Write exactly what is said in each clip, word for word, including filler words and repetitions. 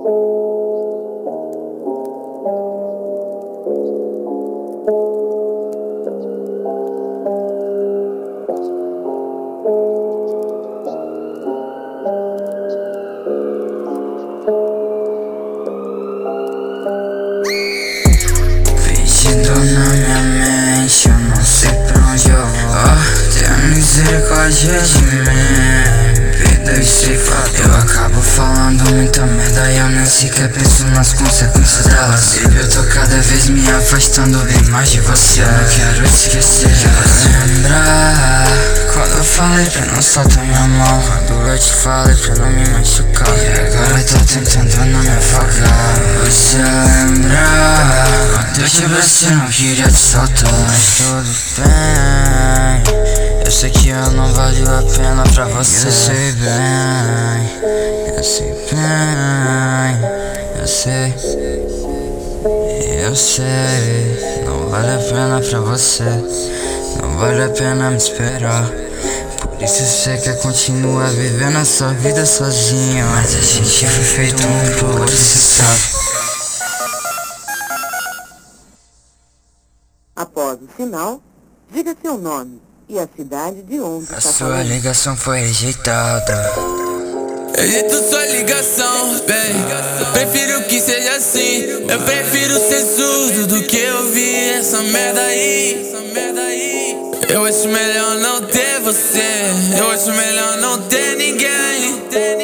Perdido na minha mente, eu não sei pra onde eu vou. Tenha misericórdia de mim, perdoe se fato. Eu acabo falando muita merda e eu nem sequer penso nas consequências delas. Baby, eu tô cada vez me afastando bem mais de você. Eu não quero te esquecer, quero lembrar quando eu falei pra não soltar minha mão, quando eu te falei pra não me machucar. E agora eu tô tentando não me afogar. Você lembrar quando eu te abracei, não queria te soltar. Mas tudo bem, eu sei que eu não valho a pena pra você. Eu sei bem, eu sei bem, eu sei, eu sei. Não vale a pena pra você, não vale a pena me esperar. Por isso você quer continuar vivendo a sua vida sozinho, mas a gente foi feito um pro outro, cê sabe. Após o sinal, diga seu nome e a cidade de onde A está sua falando. ligação foi rejeitada. Rejeito sua ligação, bem. Prefiro que seja assim. Eu prefiro ser surdo do que ouvir essa merda aí. Eu acho melhor não ter você, eu acho melhor não ter ninguém.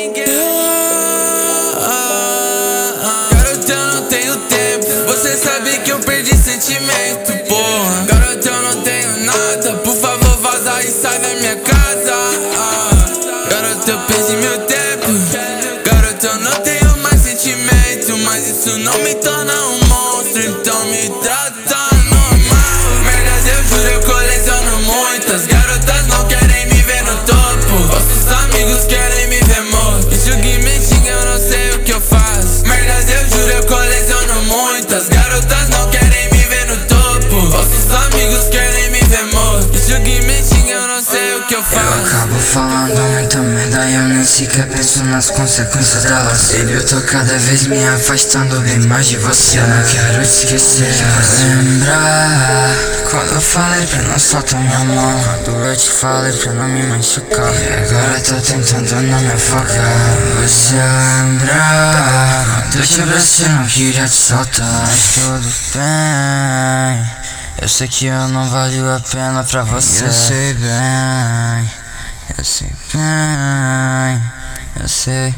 Garota, eu não tenho tempo, você sabe que eu perdi sentimento, porra. Garota, eu não tenho nada, por favor vaza e sai da minha casa. Garota, eu perdi meu tempo. Garota, eu não tenho mais sentimento, mas isso não me torna um monstro, então me trata normal. Merdas, eu juro, eu coleciono muitas. Garotas não querem me ver no topo, vossos amigos querem me ver morto. Isso que me xinga, eu não sei o que eu faço. Merdas, eu juro, eu coleciono muitas. Garotas não querem me ver no topo, vossos amigos querem me ver morto. Isso que me xinga, eu não sei o que eu faço. Eu acabo falando muita merda e eu nem sequer penso nas consequências delas. Baby, eu tô cada vez me afastando bem mais de você. Eu não quero te esquecer, quero lembrar quando eu falei pra não soltar minha mão, quando eu te falei pra não me machucar. E agora eu tô tentando não me afogar. Você lembrar quando eu te abracei, não queria te soltar. Mas tudo bem, eu sei que eu não valho a pena pra você. Eu sei bem, eu sei bem, eu sei,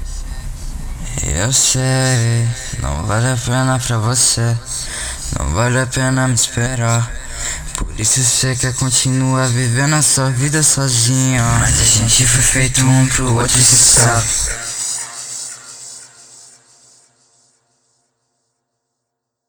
eu sei. Não vale a pena pra você, não vale a pena me esperar. Por isso você quer continuar vivendo a sua vida sozinho, mas a gente foi feito um pro outro, cê sabe.